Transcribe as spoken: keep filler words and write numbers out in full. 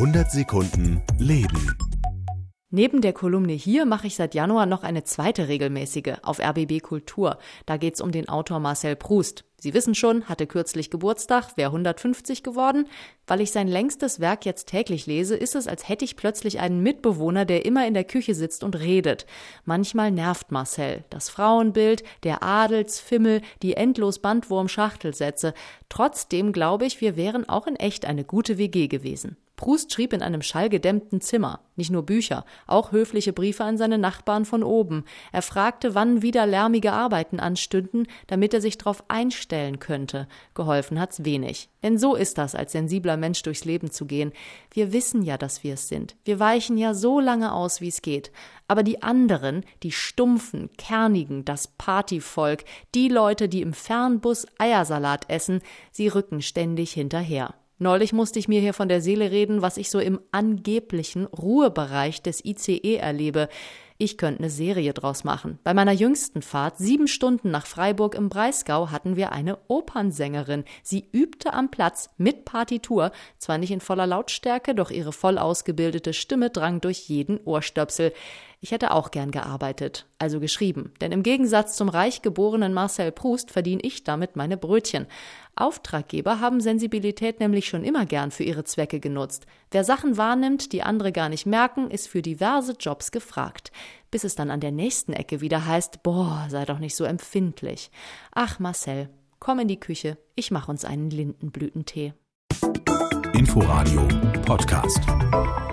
hundert Sekunden Leben. Neben der Kolumne hier mache ich seit Januar noch eine zweite regelmäßige auf R B B Kultur. Da geht's um den Autor Marcel Proust. Sie wissen schon, hatte kürzlich Geburtstag, wäre hundertfünfzig geworden. Weil ich sein längstes Werk jetzt täglich lese, ist es, als hätte ich plötzlich einen Mitbewohner, der immer in der Küche sitzt und redet. Manchmal nervt Marcel. Das Frauenbild, der Adelsfimmel, die endlos Bandwurm-Schachtelsätze. Trotzdem glaube ich, wir wären auch in echt eine gute W G gewesen. Proust schrieb in einem schallgedämmten Zimmer. Nicht nur Bücher, auch höfliche Briefe an seine Nachbarn von oben. Er fragte, wann wieder lärmige Arbeiten anstünden, damit er sich darauf einstellen könnte. Geholfen hat's wenig. Denn so ist das, als sensibler Mensch durchs Leben zu gehen. Wir wissen ja, dass wir es sind. Wir weichen ja so lange aus, wie es geht. Aber die anderen, die stumpfen, kernigen, das Partyvolk, die Leute, die im Fernbus Eiersalat essen, sie rücken ständig hinterher. Neulich musste ich mir hier von der Seele reden, was ich so im angeblichen Ruhebereich des I C E erlebe. Ich könnte eine Serie draus machen. Bei meiner jüngsten Fahrt, sieben Stunden nach Freiburg im Breisgau, hatten wir eine Opernsängerin. Sie übte am Platz mit Partitur, zwar nicht in voller Lautstärke, doch ihre voll ausgebildete Stimme drang durch jeden Ohrstöpsel. Ich hätte auch gern gearbeitet, also geschrieben. Denn im Gegensatz zum reich geborenen Marcel Proust verdiene ich damit meine Brötchen. Auftraggeber haben Sensibilität nämlich schon immer gern für ihre Zwecke genutzt. Wer Sachen wahrnimmt, die andere gar nicht merken, ist für diverse Jobs gefragt. Bis es dann an der nächsten Ecke wieder heißt, boah, sei doch nicht so empfindlich. Ach Marcel, komm in die Küche, ich mach uns einen Lindenblütentee. Inforadio Podcast.